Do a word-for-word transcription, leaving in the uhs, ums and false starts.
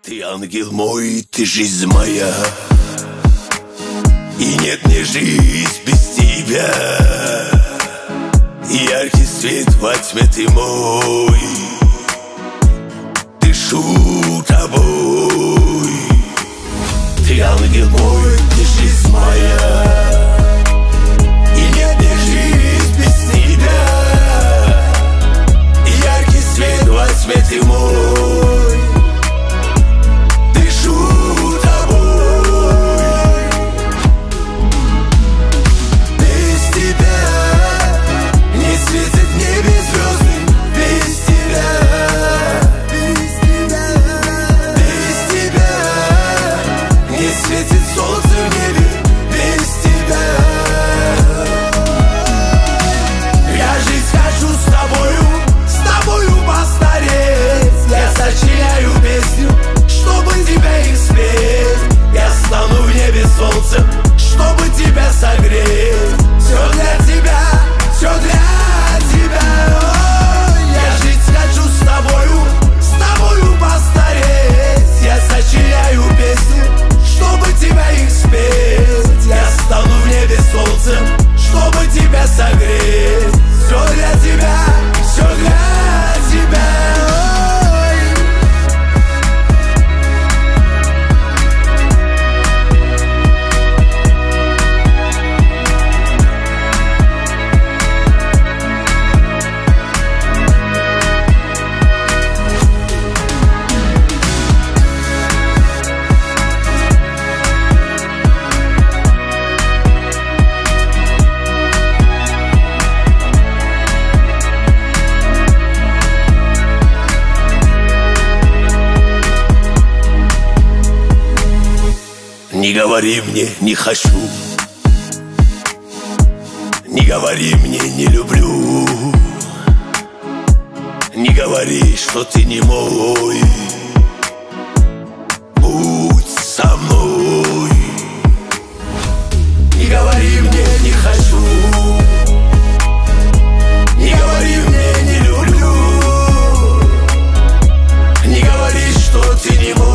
Ты ангел мой, ты жизнь моя, и нет мне жизнь без тебя. И яркий свет во тьме ты мой, дышу тобой. Ты ангел мой, ты жизнь моя, и нет мне жизнь без тебя. И яркий свет во тьме ты мой, дышу тобой. Без тебя не светит в небе звезды. Без тебя, без тебя, без тебя не светит солнце в небе. Без тебя я жить хочу с тобою, с тобою постареть. Я сочиняю песню, чтобы тебя их спеть. Я стану в небе солнцем, чтобы тебя согреть. Все для тебя, все для тебя. Ой, я жить хочу с тобою, с тобою постареть. Я сочиняю песни, чтобы тебя их спеть. Я стану в небе солнцем, чтобы тебя согреть. Все для тебя, все для тебя. Ой. Не говори мне не хочу, не говори мне не люблю, не говори, что ты не мой. Будь со мной. Не говори мне не хочу, не говори мне не люблю, не говори, что ты не мой.